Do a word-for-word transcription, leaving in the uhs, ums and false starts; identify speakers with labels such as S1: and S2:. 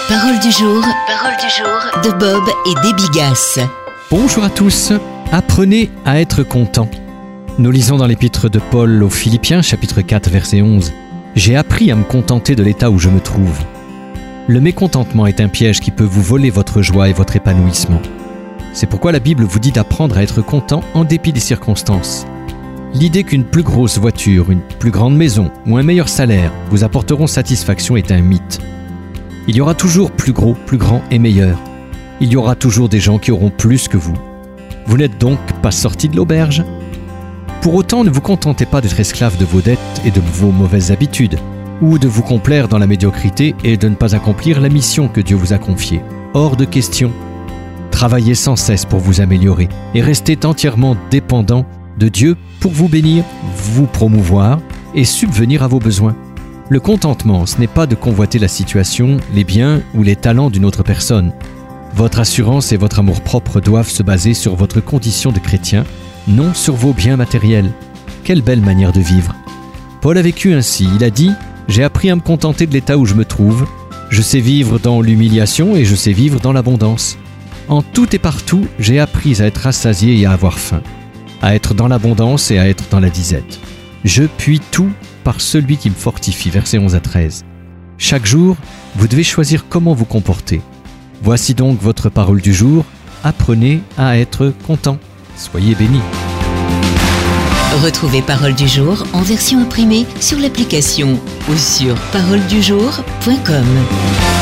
S1: Parole du jour, parole du jour de Bob et Debbie Gass.
S2: Bonjour à tous, apprenez à être content. Nous lisons dans l'épître de Paul aux Philippiens, chapitre quatre, verset onze. J'ai appris à me contenter de l'état où je me trouve. Le mécontentement est un piège qui peut vous voler votre joie et votre épanouissement. C'est pourquoi la Bible vous dit d'apprendre à être content en dépit des circonstances. L'idée qu'une plus grosse voiture, une plus grande maison ou un meilleur salaire vous apporteront satisfaction est un mythe. Il y aura toujours plus gros, plus grand et meilleur. Il y aura toujours des gens qui auront plus que vous. Vous n'êtes donc pas sorti de l'auberge. Pour autant, ne vous contentez pas d'être esclave de vos dettes et de vos mauvaises habitudes, ou de vous complaire dans la médiocrité et de ne pas accomplir la mission que Dieu vous a confiée. Hors de question. Travaillez sans cesse pour vous améliorer et restez entièrement dépendant de Dieu pour vous bénir, vous promouvoir et subvenir à vos besoins. Le contentement, ce n'est pas de convoiter la situation, les biens ou les talents d'une autre personne. Votre assurance et votre amour-propre doivent se baser sur votre condition de chrétien, non sur vos biens matériels. Quelle belle manière de vivre. Paul a vécu ainsi, il a dit « J'ai appris à me contenter de l'état où je me trouve. Je sais vivre dans l'humiliation et je sais vivre dans l'abondance. En tout et partout, j'ai appris à être rassasié et à avoir faim, à être dans l'abondance et à être dans la disette. Je puis tout par celui qui me fortifie. » Versets onze à treize. Chaque jour, vous devez choisir comment vous comporter. Voici donc votre parole du jour. Apprenez à être content. Soyez bénis.
S1: Retrouvez Parole du jour en version imprimée sur l'application ou sur parole du jour point com.